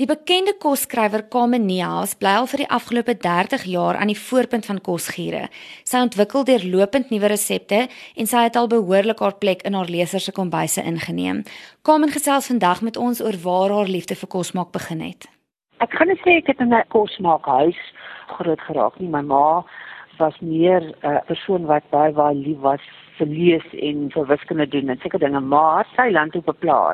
Die bekende kosskrywer Carmen Niehaus bly al vir die afgelope 30 jaar aan die voorpunt van kosgiere. Sy ontwikkel deurlopend nuwe resepte en sy het al behoorlik haar plek in haar lesers se kombuise ingeneem. Carmen gesels vandag met ons oor waar haar liefde vir kosmaak begin het. Ek kan nie sê ek het in 'n kosmaakhuis groot geraak nie. My ma was meer 'n persoon wat baie lief was vir lees en vir wiskunde doen en sulke dinge, maar sy land op 'n plaas.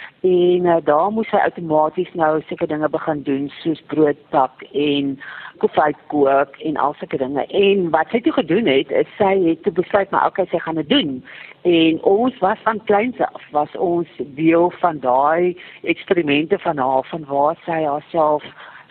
En daar moes sy outomaties nou sulke dinge begin doen, soos brood bak en koffie kook en al sulke dinge. En wat sy toe gedoen het, is sy het toe besluit, maar okay, sy gaan dit doen. En ons was van kleins af, was ons deel van daai eksperimente van haar, van waar sy haarself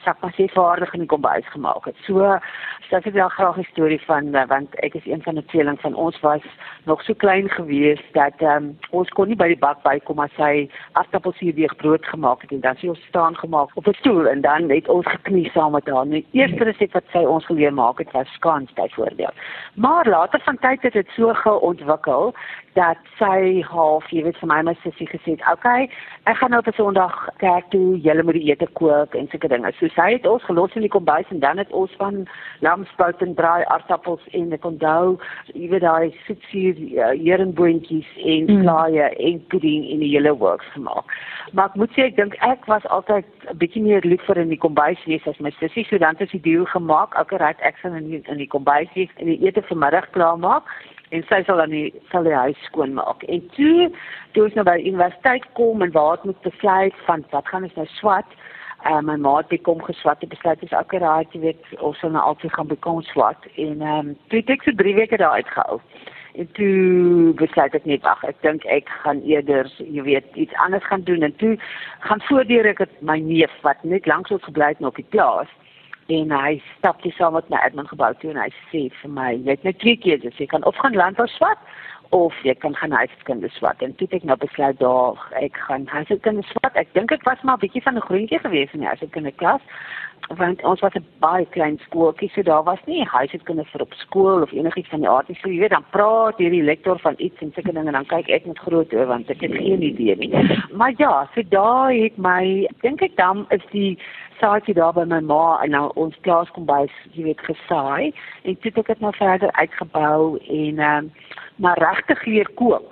vaardig in die kombuis gemaak het. So, dit is wel graag 'n storie van, want ek is een van die tweeling van ons was nog so klein geweest, dat ons kon nie by die bak bykom as sy aardappelsuurdeeg brood gemaak het, en dan sy ons staan gemaak op 'n stoel, en dan het ons geknie saam met haar. Die eerste resep wat sy ons geleer maak het, was skans byvoorbeeld. Maar later van tyd het dit so geontwikkel, dat sy half, jy weet, vir my sussie gesê het, okay, ek gaan nou op 'n Sondag kerk toe, julle moet die ete kook en sulke dinge. So sy het ons gelos in die kombuis en dan het ons van lamsbout en draai aardappels en ek onthou, jy weet, daai soetsuur heringbontjies en slaaië en pudding en die hele works gemaak. Maar ek moet sê, ek dink ek was altyd 'n bietjie meer lief vir in die kombuis wees as my sussie, so dan het die deal gemaak, okay, right, ek sal in die kombuis wees en die ete vanmiddag klaar maak. En sy sal dan die huis skoonmaak. En toe ons nou by die universiteit kom en waar het moet besluit van wat gaan ons nou swat. My ma het kom geswat en besluit is akuraat, jy weet, ons sal nou altyd gaan bekom swat. En toe het ek so 3 weke daar uitgehou. En toe besluit ek net, wag, ek dink ek gaan eerder, jy weet, iets anders gaan doen. En toe gaan voordeur ek het my neef, wat net langs ons gebly het op die plaas. En hy stap die saam met my admin gebou toe en hy sê vir my, jy het net 2 keuses, jy kan of gaan landbou swat, of jy kan gaan huishoudkunde swat. En toe het ek nou besluit, ek gaan huishoudkunde swat. Ek dink ek was maar 'n bietjie van 'n groentjie gewees in die huishoudkunde klas, want ons was 'n baie klein skooltjie, so daar was nie huishoudkunde vir op skool of enigiets van die aard nie. So jy weet, dan praat hierdie lektor van iets en sulke dinge, dan kyk ek met groot oë, want ek het geen idee nie. Maar ja, so daar het my, dink ek dan is die saadjie daar by my ma en nou ons klaaskombuis, jy weet, gesaai, en toe het ek dit nou verder uitgebou en maar regtig leer kook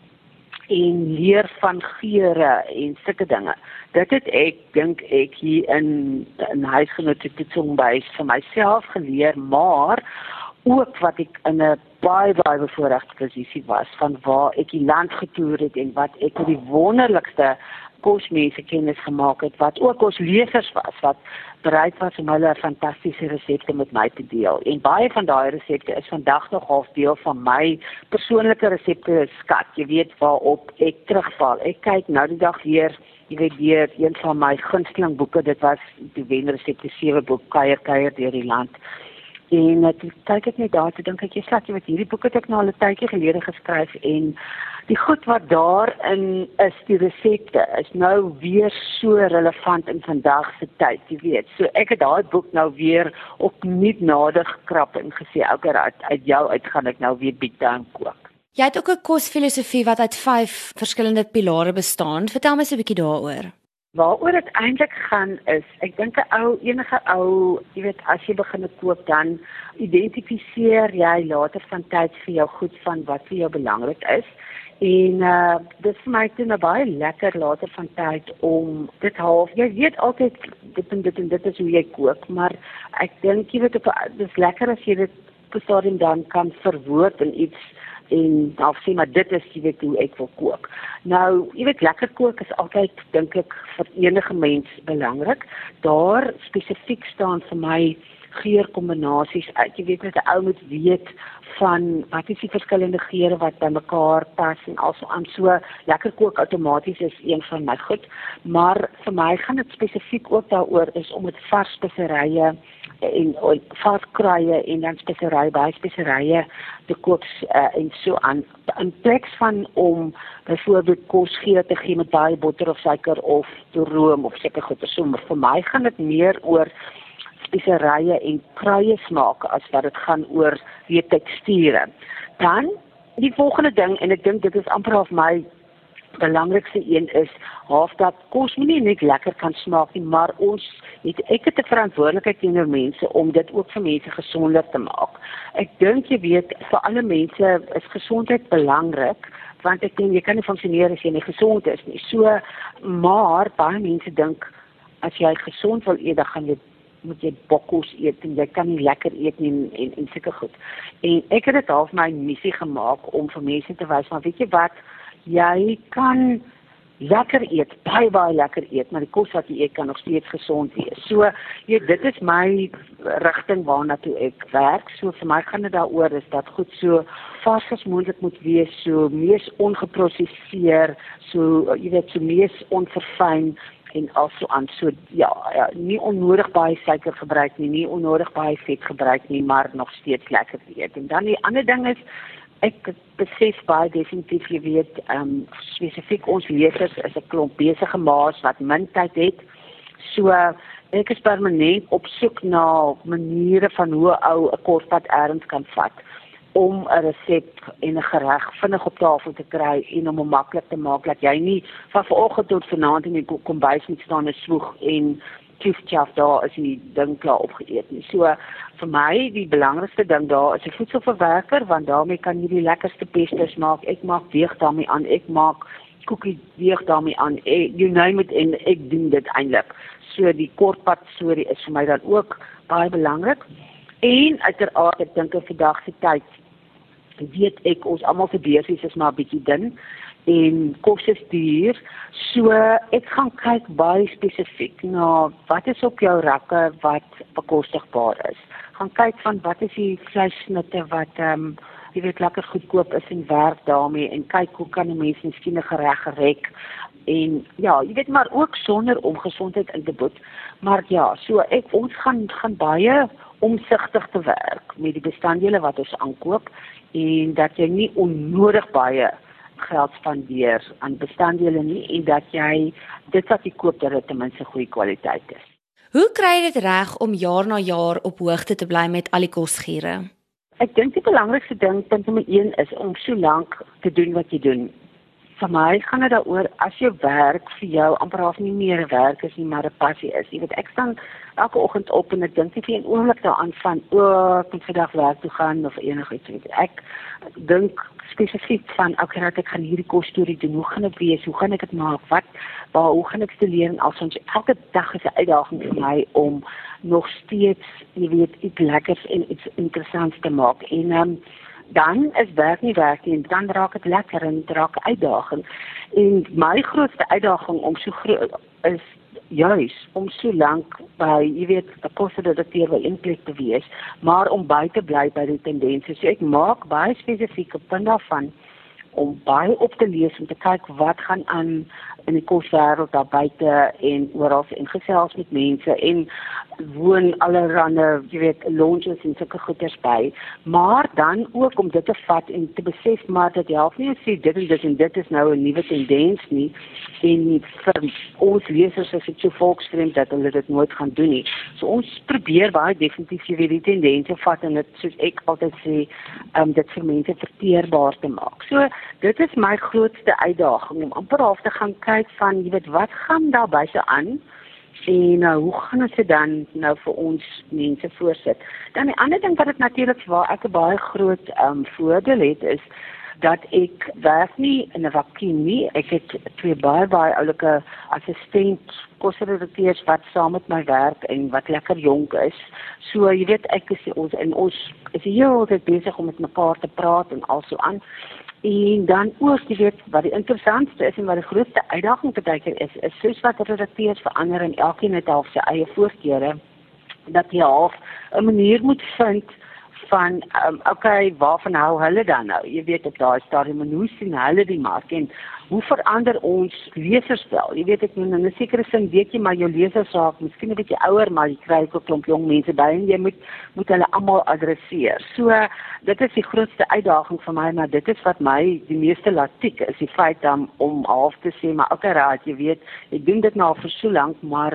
en leer van geure en sulke dinge. Dit het ek, dink ek, hier in huisgenote toetsingbuis vir myself geleer, maar ook wat ek in 'n baie bevoorregte posisie was, van waar ek die land getoer het en wat ek met die wonderlikste kosmense kennis gemaak het, wat ook ons lesers was, wat bereid was om hulle fantastiese resepte met my te deel. En baie van daai resepte is vandag nog half deel van my persoonlike resepte skat, jy weet, waarop ek terugval. Ek kyk nou die dag weer, jy weet, weer een van my gunsteling boeke, dit was die Wenresepte 7 boek, kuier deur die land. En toe kyk ek net daar, toe dink ek, jy weet, hierdie boek het ek nou al 'n tydjie gelede geskryf, en die goed wat daarin is, die resepte, is nou weer so relevant in vandag se tyd, jy weet. So ek het daai boek nou weer opnuut nader gekrap en gesê, okay, uit jou uit gaan ek nou weer bietjie aan kook. Jy het ook 'n kosfilosofie wat uit 5 verskillende pilare bestaan. Vertel my so 'n bietjie daaroor. Waaroor dit eintlik gaan is, ek dink enige ou, jy weet, as jy begin koop, dan identifiseer jy later van tyd vir jou goed van wat vir jou belangrik is. En dit is vir my toe nou baie lekker later van tyd om dit half, jy weet altyd dit en dit is hoe jy kook, maar ek dink jy weet, dit is lekker as jy dit op 'n stadium dan kan verwoord in iets en dan sê maar dit is, jy weet, hoe ek wil kook. Nou, jy weet, lekker kook is altyd, dink ek, vir enige mens belangrik. Daar spesifiek staan vir my geurkombinasies uit. Jy weet, 'n ou moet weet van wat is die verskillende geure wat by mekaar pas en also aan. So lekker kook outomaties is een van my goed, maar vir my gaan dit spesifiek ook daaroor is om met vars speserye en vars kruie en dan baie speserye te kook en so aan, in plaas van om byvoorbeeld kosgeur te gee met baie botter of suiker of room of seker goeie. So vir my gaan dit meer oor speserye en kruie smaak as wat dit gaan oor die teksture. Dan die volgende ding, en ek dink dit is amper of my belangrikste een is dat kos nie net lekker kan smaak nie, maar ek het 'n verantwoordelikheid teenoor mense om dit ook vir mense gesonder te maak. Ek dink jy weet vir alle mense is gesondheid belangrik, want ek dink jy kan nie funksioneer as jy nie gesond is nie. So maar baie mense dink as jy gesond wil eet, dan moet jy bokkos eet en jy kan nie lekker eet nie en sulke goed. En ek het dit half my missie gemaak om vir mense te wys, maar weet jy wat, jy kan lekker eet, baie lekker eet, maar die kos wat jy eet kan nog steeds gesond wees. So, dit is my rigting waarna toe ek werk. So vir my gaan dit daaroor is dat goed so vars as moontlik moet wees, so mees ongeprosesseer, so so mees onverfyn en also aan so nie onnodig baie suiker gebruik nie onnodig baie vet gebruik nie, maar nog steeds lekker eet. En dan die ander ding is ek besef baie definitief, jy weet, spesifiek ons lesers is 'n klomp besige ma's wat min tyd het. So ek is permanent op soek na maniere van hoe ou 'n kortpad errands kan vat om 'n resep en 'n gereg vinnig op tafel te kry en om hom maklik te maak dat jy nie van vanoggend tot vanaand in die kombuis moet staan en swoeg en tjaf daar is die ding klaar opgeëet nie. So vir my die belangrikste ding daar is 'n voedselverwerker, want daarmee kan jy die lekkerste pestes maak. Ek maak deeg daarmee aan, ek maak koekie deeg daarmee aan, you name it, en ek doen dit eintlik. So die kortpad storie is vir my dan ook baie belangrik. En uiteraard ek dink in vandag se tyd weet ek ons almal se beursies is maar 'n bietjie dun en kos is duur. So ek gaan kyk baie spesifiek na wat is op jou rakke wat bekostigbaar is. Gaan kyk van wat is die vleissnitte wat jy weet lekker goedkoop is en werk daarmee en kyk hoe kan 'n mens miskien 'n gereg rek en jy weet maar ook sonder om gesondheid in te boet. Maar so ons gaan baie omsigtig te werk met die bestanddele wat ons aankoop en dat jy nie onnodig baie geld spandeer aan bestanddele nie en dat jy dit wat jy koop dat dit ten minste goeie kwaliteit is. Hoe kry jy dit reg om jaar na jaar op hoogte te bly met al die kosgure? Ek dink die belangrikste ding, punt nommer 1 is om so lank te doen wat jy doen. Vir my gaan dit daaroor as jou werk vir jou amper half nie meer 'n werk is nie, maar 'n passie is. Jy weet, ek staan elke oggend op en ek dink nie vir 'n oomblik daaraan van ek moet vandag werk toe gaan of enigiets. Ek dink spesifiek van ek gaan hierdie kosstorie doen. Hoe gaan dit wees? Hoe gaan ek dit maak? Hoe gaan ek dit leer? Alsoos elke dag is 'n uitdaging vir my om nog steeds, jy weet, iets lekkers en iets interessants te maak. En dan is werk nie en dan raak dit lekker en dit raak 'n uitdaging. En my grootste uitdaging om so groot is juis om so lank by, jy weet, 'n kosredakteur by een plek te wees, maar om by te bly by die tendense. So ek maak baie spesifieke punt daarvan om baie op te lees om te kyk wat gaan aan in die koswêreld daar buite en oral en gesels met mense en woon allerhande, jy weet, lunches en sulke goeders by, maar dan ook om dit te vat en te besef maar dat help nie as jy dit en dit is nou 'n nuwe tendens nie en vir ons lesers is dit so volksvreemd dat hulle dit nooit gaan doen nie. So ons probeer baie definitief jy weet die tendense vat en dit soos ek altyd sê, dit vir mense verteerbaar te maak. So dit is my grootste uitdaging om amper half te gaan kyk van, jy weet, wat gaan daar buite aan en hoe gaan ons dit dan nou vir ons mense voorsit. Dan die ander ding wat dit natuurlik waar ek 'n baie groot voordeel het is dat ek werk nie in 'n vakuum nie. Ek het 2 baie oulike assistent kosredakteurs wat saam met my werk en wat lekker jonk is. So jy weet ek is ons is heeltyd besig om met mekaar te praat en also aan. En dan ook, jy weet, wat die interessantste is en wat die grootste uitdaging partykeer is soos wat redakteurs verander en elkeen het half sy eie voorkeure, dat jy half 'n manier moet vind van, waarvan hou hulle dan nou? Jy weet, op daai stadium, en hoe sien hulle die mark en hoe verander ons lesers wel? Jy weet, ek in 'n sekere sin weet jy maar jou lesers raak miskien 'n bietjie ouer, maar jy kry ook 'n klomp jong mense by en jy moet hulle almal adresseer. So dit is die grootste uitdaging vir my, maar dit is wat my die meeste laat tik, is die feit om half te sê, maar raad, jy weet, ek doen dit nou vir so lank, maar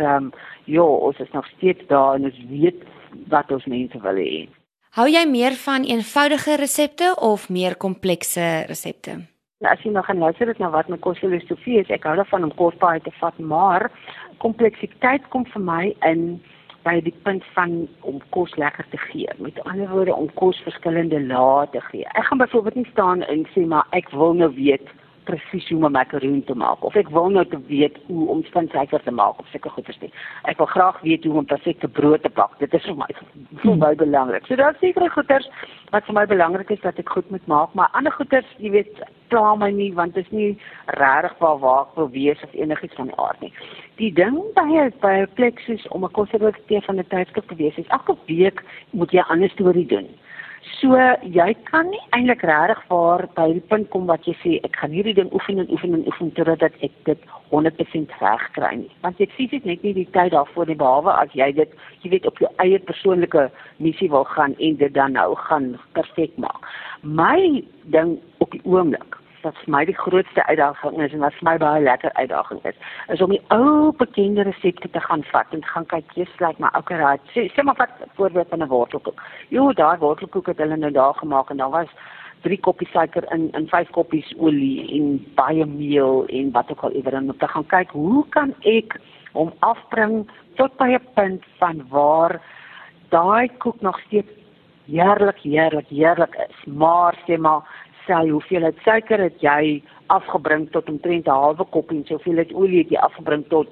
ons is nog steeds daar en ons weet wat ons mense wil hê. Hou jy meer van eenvoudige resepte of meer komplekse resepte? As jy nou gaan luister het na wat my kosfilosofie is, ek hou daarvan om kos baie te vat, maar kompleksiteit kom vir my in by die punt van om kos lekker te gee. Met ander woorde, om kos verskillende lae te gee. Ek gaan byvoorbeeld nie staan en sê, maar ek wil nou weet presies hoe om 'n makaroen te maak, of ek wil nou te weet hoe om spinsuiker te maak, of sulke goeders nie. Ek wil graag weet hoe om perfekte brood te bak. Dit is vir my belangrik. So daar is sekere goeders wat vir my belangrik is dat ek goed moet maak, maar ander goeders, jy weet, pla my nie, want dit is nie regtig waar ek wil wees of enigiets van die aard nie. Die ding by 'n plek soos om 'n konservatiewe van 'n tydskrif te wees, is elke week moet jy 'n ander storie doen. So, jy kan nie eintlik regtig waar by die punt kom wat jy sê, ek gaan hierdie ding oefen totdat ek dit 100% reg kry nie. Want jy fisies net nie die tyd daarvoor nie, behalwe as jy dit, jy weet, op jou eie persoonlike missie wil gaan en dit dan nou gaan perfek maak. My ding op die oomblik, wat vir my die grootste uitdaging is en wat vir my baie lekker uitdaging is om die ou bekende resepte te gaan vat en te gaan kyk, jy's like my ouke raad. Sê maar wat voorbeeld van 'n wortelkoek. Daai wortelkoek het hulle nou daar gemaak en daar was 3 koppies suiker in 5 koppies olie en baie meel en wat ook al ewer, en om te gaan kyk, hoe kan ek hom afbring tot by 'n punt van waar daai koek nog steeds heerlik is, maar sê maar, sy hoeveelheid suiker het jy afgebring tot omtrent 'n halwe koppie en hoeveelheid olie het jy afgebring tot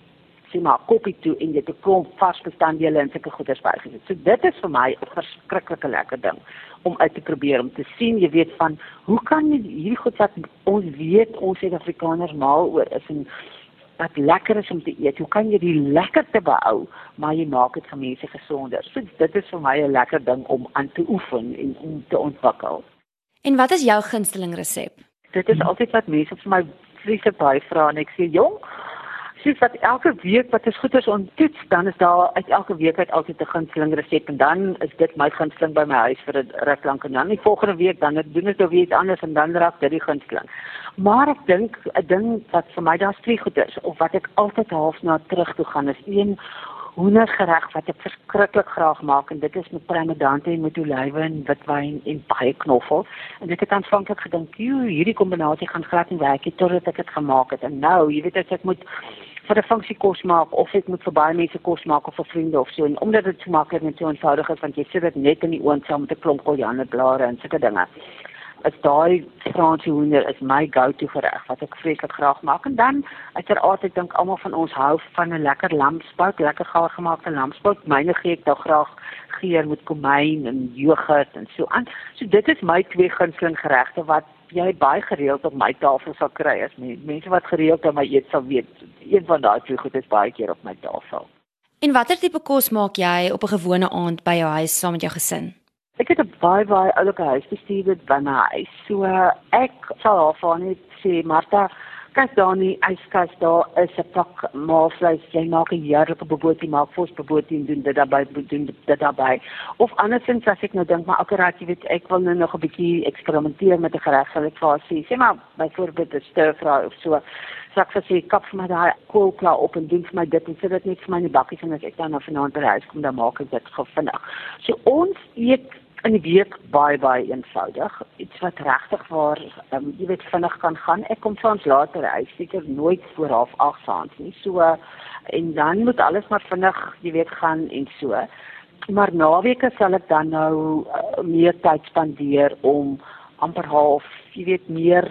sê maar 'n koppie toe en jy het 'n klomp vars bestanddele en sulke goeders bygesit. So dit is vir my 'n verskriklike lekker ding om uit te probeer, om te sien, jy weet, van hoe kan jy hierdie goed wat ons weet ons Suid-Afrikaners mal oor is en wat lekker is om te eet, hoe kan jy die lekkerte behou, maar jy maak dit vir mense gesonder. So dit is vir my 'n lekker ding om aan te oefen en om te ontwikkel. En wat is jou gunsteling resep? Dit is altyd wat mense vir my vreeslik baie vra en ek sê, jong, soos wat elke week wat is goeders onttoets, dan is daar uit elke week uit altyd 'n gunsteling resep en dan is dit my gunsteling by my huis vir 'n ruk lank en dan die volgende week dan doen ek nou weer iets anders en dan raak dit die gunsteling. Maar ek dink 'n ding wat vir my daar's 2 goeders of wat ek altyd half na terug toe gaan is een hoendergereg wat ek verskriklik graag maak en dit is met premedante en met olywe en witwyn en baie knoffel. En ek het aanvanklik gedink, hierdie kombinasie gaan glad nie werk nie totdat ek dit gemaak het. En nou, jy weet as ek moet vir 'n funksie kos maak of ek moet vir baie mense kos maak of vir vriende of so en omdat dit so maklik en so eenvoudig is want jy sit dit net in die oond saam met 'n klomp korianderblare en sulke dinge. Is daai Franse hoender is my go-to gereg wat ek vreeslik graag maak. En dan uiteraard ek dink almal van ons hou van 'n lekker lamsbout, lekker gaar gemaakte lamsbout. Myne gee ek dan graag geur met komyn en jogurt en so aan. So dit is my 2 gunsteling geregte wat jy baie gereeld op my tafel sal kry as mense wat gereeld aan my eet sal weet. Een van daai 2 goed is baie keer op my tafel. En watter tipe kos maak jy op 'n gewone aand by jou huis saam met jou gesin? Ek het 'n baie oulike huisbestuurder by my huis. So ek sal haar net sê, Martha, kyk daar in die yskas, daar is 'n pak maalvleis. Jy maak 'n heerlike bobotie, maak vors bobotie en doen dit daarbey. Of andersins as ek nou dink, maar akkurat jy weet, ek wil nou nog 'n bietjie eksperimenteer met 'n gereg, sal ek vir haar sê maar byvoorbeeld 'n stir-fry of so. Sak vir sy kap vir my daai koolklaar op en doen vir my dit en sit dit net vir my in die bakkies en as ek dan vanaand by die huis kom, dan maak ek dit vinnig. So ons eet in die week baie eenvoudig. Iets wat regtig waar jy weet vinnig kan gaan. Ek kom soms later huis, seker nooit voor 7:30 saans nie. So en dan moet alles maar vinnig, jy weet, gaan en so. Maar naweke sal ek dan nou meer tyd spandeer om amper half, jy weet, meer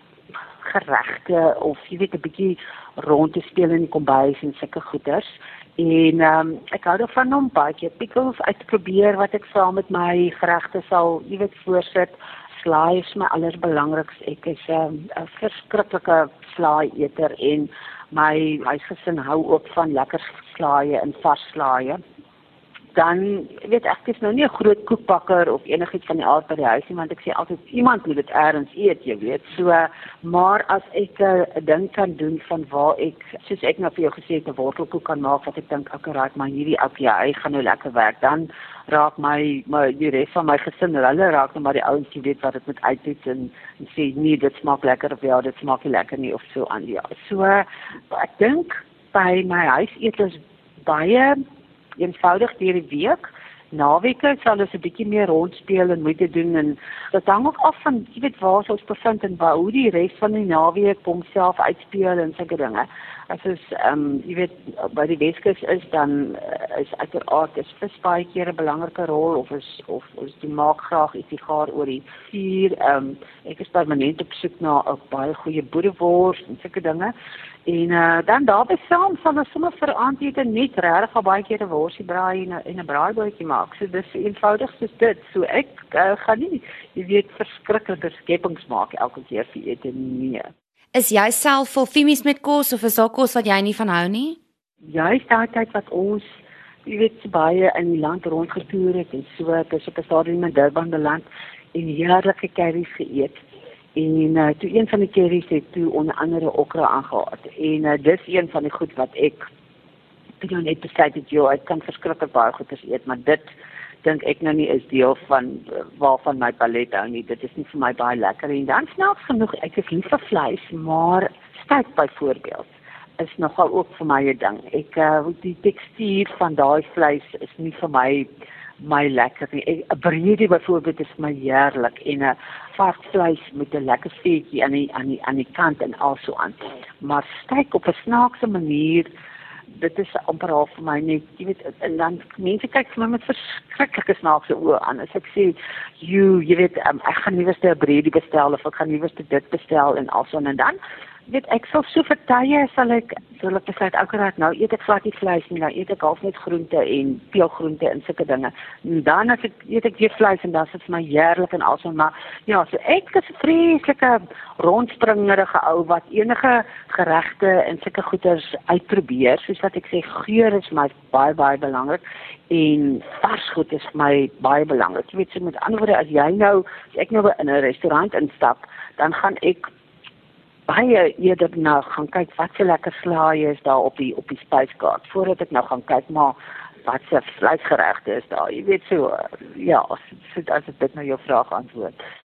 geregte of jy weet 'n bietjie rond te speel in die kombuis en sulke goeders. En ek hou daarvan om baie keer pickles uit te probeer wat ek saam met my geregte sal, jy weet, voorsit. Slaai is my allerbelangriks. Ek is 'n verskriklike slaai-eter en my huisgesin hou ook van lekker slaaie en vars slaaie. Dan weet ek is nou nie 'n groot koekbakker of enigiets van die aard by die huis nie, want ek sê altyd iemand moet dit eers eet, jy weet. So, maar as ek 'n ding kan doen van waar ek, soos ek nou vir jou gesê het, 'n wortelkoek kan maak wat ek dink akkurat, maar hierdie ouetjie, hy gaan nou lekker werk, dan raak my die res van my gesin, hulle raak nou maar die ouens, jy weet wat dit moet uittoets en sê nee, dit smaak lekker of ja, dit smaak nie lekker nie of so aan ja. So, ek dink by my huis eet ons baie eenvoudig deur die week Naweke sal ons 'n bietjie meer rondspeel en moeite doen en dit hang ook af van jy weet waar ons bevind en waar hoe die res van die naweek homself uitspeel en sulke dinge. As ons jy weet by die Weskus is dan is uiteraard is vis baie keer 'n belangrike rol of ons die maak graag ietsie gaar oor die vuur. Ek is permanent op soek na 'n baie goeie boerewors en sulke dinge. En dan daarby saam sal ons sommer vir aandete net regtig baie keer 'n worsie braai en 'n braaibootjie maak. So dis eenvoudig soos dit. So ek gaan nie jy weet verskriklike skepings maak elke keer vir ete nie. Is jy self vol fiemies met kos of is daar kos wat jy nie van hou nie? Juist daai tyd wat ons jy weet so baie in die land rondgetoer het en so ek is op 'n stadium in Durban beland en heerlike curries geëet. En toe een van die curries het toe onder andere okra aangehaat. En dis een van die goed wat ek toe net besluit het, ek kan verskriklik baie goeders eet, maar dit dink ek nou nie is deel van waarvan my palet hou nie. Dit is nie vir my baie lekker en dan snaaks genoeg, ek is lief vir vleis, maar steak byvoorbeeld is nogal ook vir my 'n ding. Die tekstuur van daai vleis is nie vir my lekker nie. 'n Breedie byvoorbeeld is my heerlik en 'n vars vleis met 'n lekker vetjie aan die kant en also aan. Maar steak op 'n snaakse manier, dit is amper half vir my net, jy weet, en dan mense kyk vir my met verskriklike snaakse oë aan. As ek sê, jy weet, ek gaan nie weer 'n breedie bestel of ek gaan nie weer dit bestel en also en dan weet ek sal so vir tye sal ek besluit akkurat nou eet ek glad nie vleis nie, nou eet ek half net groente en peulgroente en sulke dinge. En dan as ek eet ek weer vleis en dan is dit vir my heerlik en also maar ja, so ek is 'n vreeslike rondspringerige ou wat enige geregte en sulke goeders uitprobeer. Soos wat ek sê, geur is my baie belangrik en vars goed is vir my baie belangrik. Jy weet, so met ander woorde, as ek nou in 'n restaurant instap, dan gaan ek baie eerder nou gaan kyk wat se lekker slaaië is daar op die spyskaart voordat ek nou gaan kyk maar wat se vleisgeregte is daar. Jy weet so ja, as ek dit nou jou vraag antwoord.